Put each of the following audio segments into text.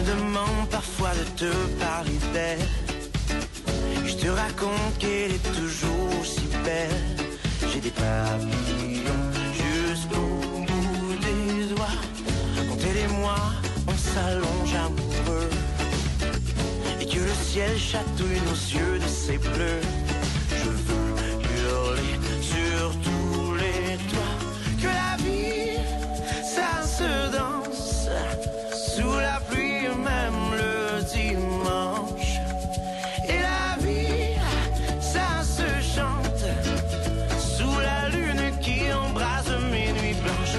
demande parfois de te parler d'elle. Je te raconte qu'elle est toujours aussi belle. J'ai des papillons jusqu'au bout des doigts. Quand elle et moi, on s'allonge amoureux et que le ciel chatouille nos yeux de ses bleus. Je veux hurler sur tous les toits que la vie, ça se danse sous la pluie, même le dimanche. Et la vie, ça se chante sous la lune qui embrase mes nuits blanches.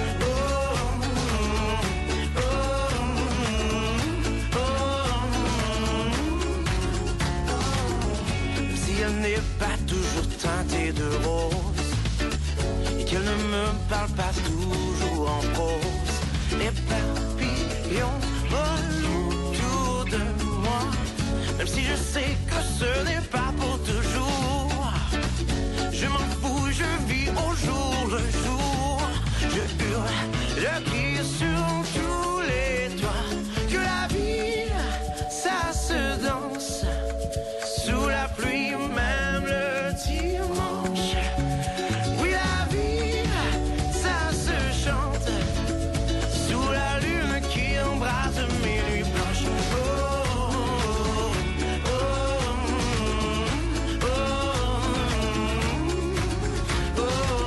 N'est pas toujours teintée de rose et qu'elle ne me parle pas toujours en prose. Les papillons volent autour de moi, même si je sais que ce n'est pas pour toujours. Je m'en fous, je vis au jour le jour. Je hurle, je crie sur tous les toits que la vie, ça se danse sous la pluie, même le dimanche. Oui, la vie, ça se chante sous la lune qui embrase mes nuits blanches. Oh, oh, oh, oh,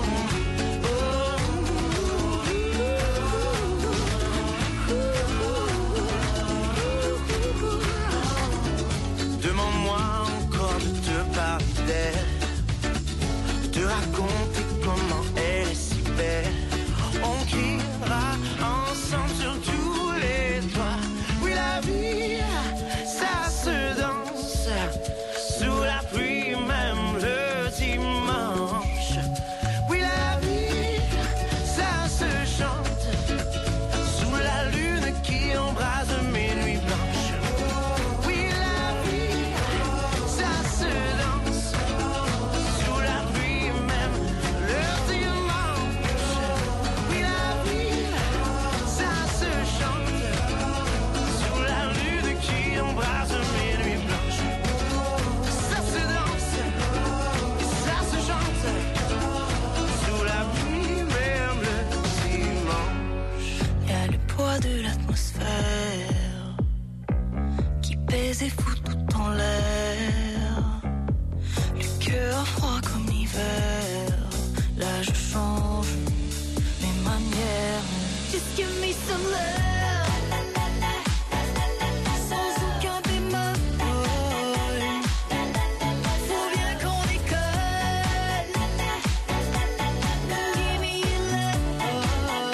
oh. Demande-moi de te parler d'elle, de te raconter comment elle est si belle. On criera ensemble sur tous les toits. Oui, la vie, ça se danse sous la pluie, même le dimanche. Oui, la vie, ça se chante sous la lune qui embrase mes nuits blanches. Oui, la vie, ça se danse sous la pluie, même le dimanche. Oui, la vie, ça se chante sous la lune qui embrase mes nuits blanches. Ça se danse, ça se chante sous la pluie, même le dimanche. Y a le poids de l'atmosphère qui pèse et fout tout en l'air. Le cœur froid comme l'hiver. Là je change mes manières. Just give me some love. Sans aucun bémol. Faut bien qu'on décolle. Give me your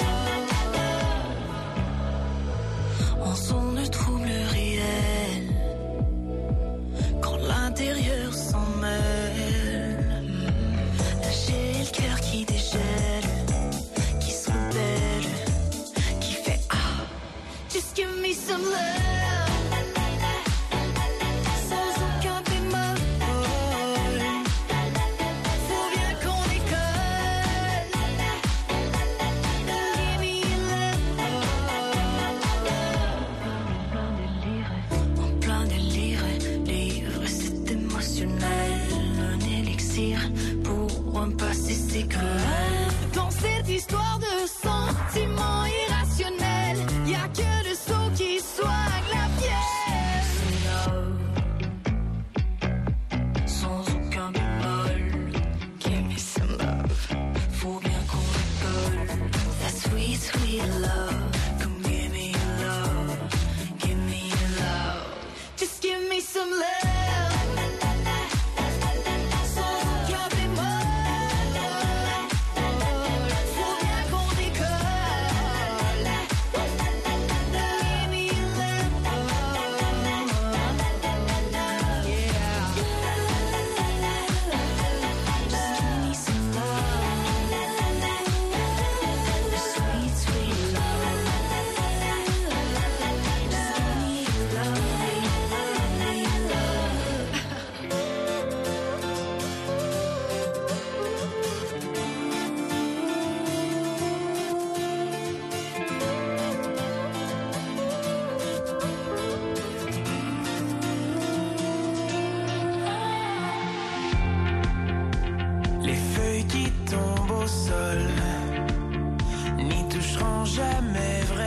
love. En son de trouble réel, quand l'intérieur s'en mêle. Là j'ai le cœur qui dégèle, qui se rebelle, qui fait ah.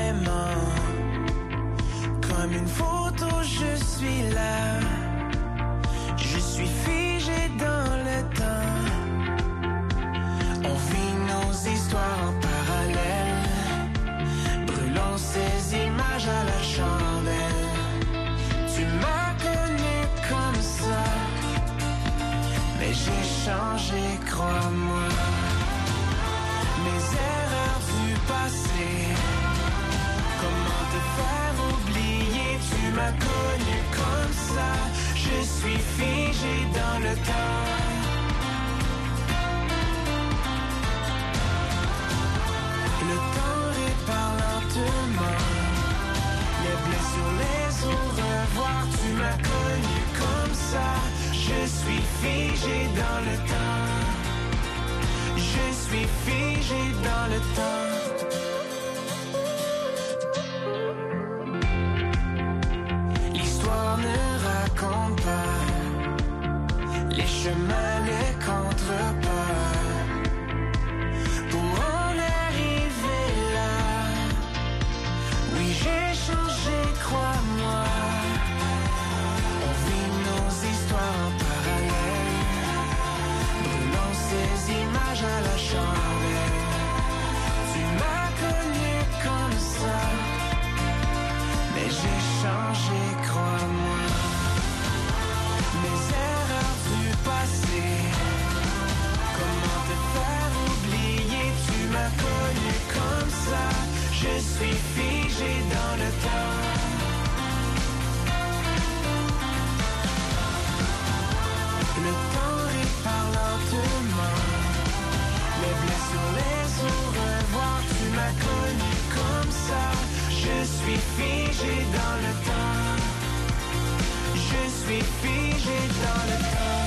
mains. Comme une photo, je suis là. Je suis figé dans le temps. On vit nos histoires en parallèle, brûlons ces images à la chandelle. Tu m'as connu comme ça, mais j'ai changé, crois-moi. Mes erreurs du passé, comment te faire oublier? Tu m'as connu comme ça. Je suis figé dans le temps. Le temps répare lentement les blessures, les au revoir. Tu m'as connu comme ça. Je suis figé dans le temps. Je suis figé dans le temps. L'histoire ne raconte pas les chemins, les contrepas. Pour en arriver là, oui j'ai changé, crois-moi. On vit nos histoires en parallèle, brûlons ces images à la chandelle. Tu m'as connu comme ça, mais j'ai changé, crois-moi. Mes erreurs du passé, comment te faire oublier? Tu m'as connu comme ça. Je suis figé dans le temps. Le temps répare lentement les blessures, les au revoir. Tu m'as connu comme ça. Je suis figé dans le temps. Je suis figé dans le temps.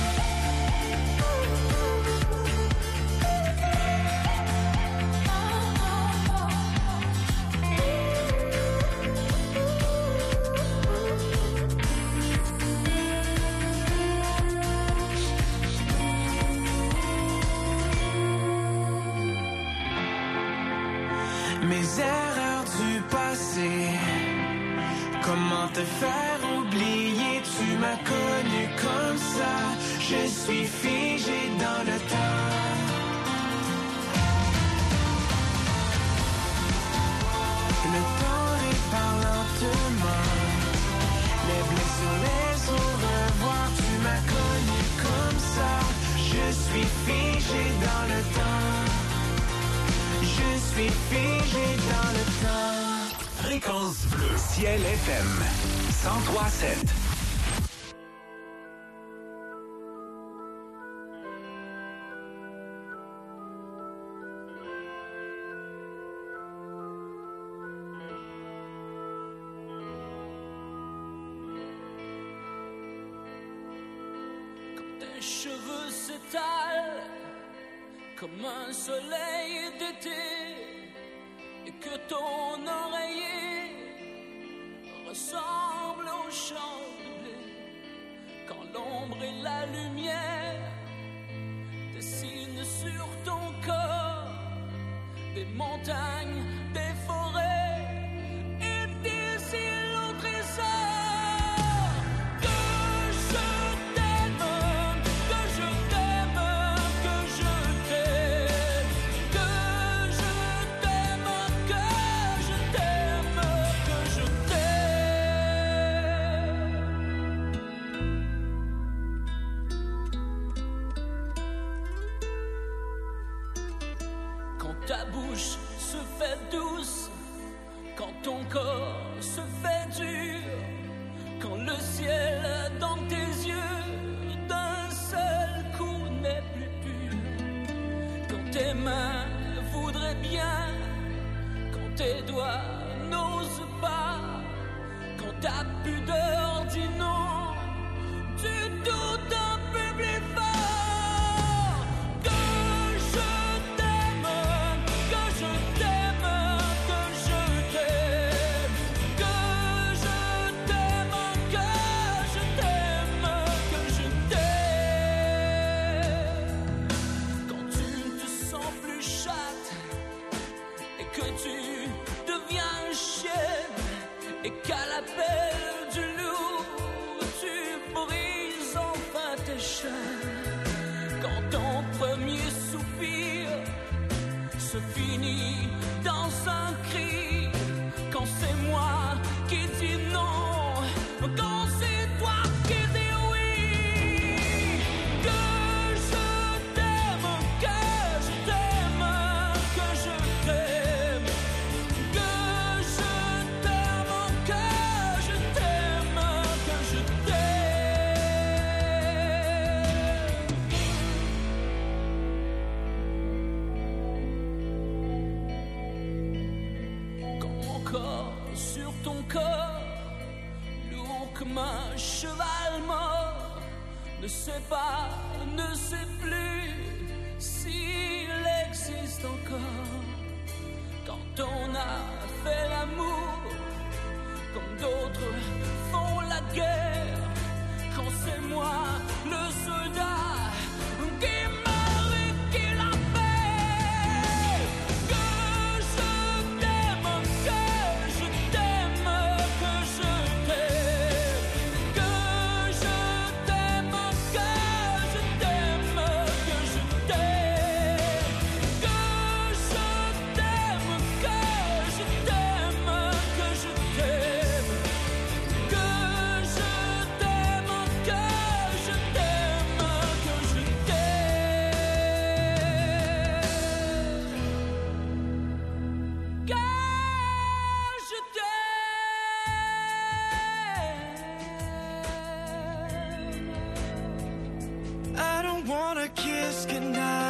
Mes erreurs du passé, comment te faire oublier? Tu m'as connu comme ça. Je suis figé dans le temps. Le temps répare lentement les blessures, les au revoir. Tu m'as connu comme ça. Je suis figé dans le temps. Je suis figé dans le temps. Fréquence Bleue, Ciel FM 103.7. Quand tes cheveux s'étalent comme un soleil d'été, et que ton oreiller ressemble au champ de blé, quand l'ombre et la lumière dessinent sur ton corps des montagnes, des forêts et des îles au trésor. Ta bouche se fait douce, quand ton corps se fait dur, quand le ciel dans tes yeux d'un seul coup n'est plus pur, quand tes mains voudraient bien, quand tes doigts n'osent pas, quand ta pudeur dit non, tu doutes un peu plus fort. Que tu deviens sur ton corps, lourd comme un cheval mort, ne sait pas, ne sait plus s'il existe encore. Quand on a fait l'amour, comme d'autres font la guerre, quand c'est moi le soldat qui meurt et qui la paix. Que je t'aime, que je t'aime, que je t'aime. Que je t'aime, que je t'aime, que je t'aime. Que je t'aime, que je t'aime, que je t'aime. Que je t'aime, que je t'aime, que je t'aime. Que je t'aime. I don't wanna kiss goodnight.